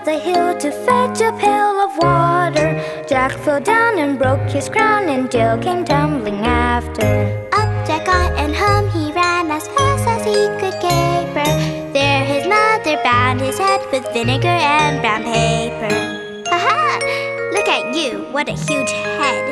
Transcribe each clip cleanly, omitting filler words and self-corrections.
the hill to fetch a pail of water. Jack fell down and broke his crown, and Jill came tumbling after. Up Jack got, and home he ran as fast as he could caper. There his mother bound his head with vinegar and brown paper. Ha! Look at you, what a huge head!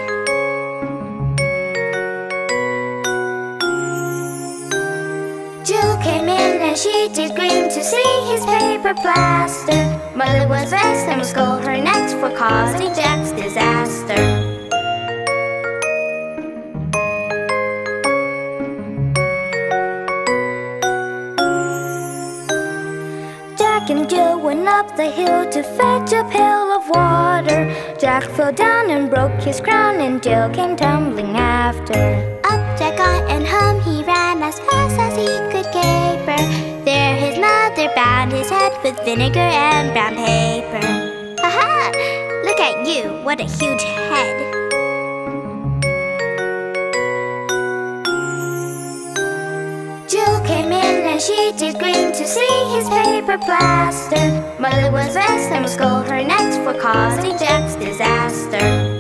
Jill came in and she did grin to see his paper plaster. Mother was vexed and would scold her next for causing Jack's disaster. Jack and Jill went up the hill to fetch a pail of water. Jack fell down and broke his crown, and Jill came tumbling after. Up Jack got, and home he ran as fast as he could caper. There his mother bound his head with vinegar and brown paper. Ha! Look at you, what a huge head! Jill came in and she did grin to see his paper plaster. Mother was vexed and would scold her next for causing Jack's disaster.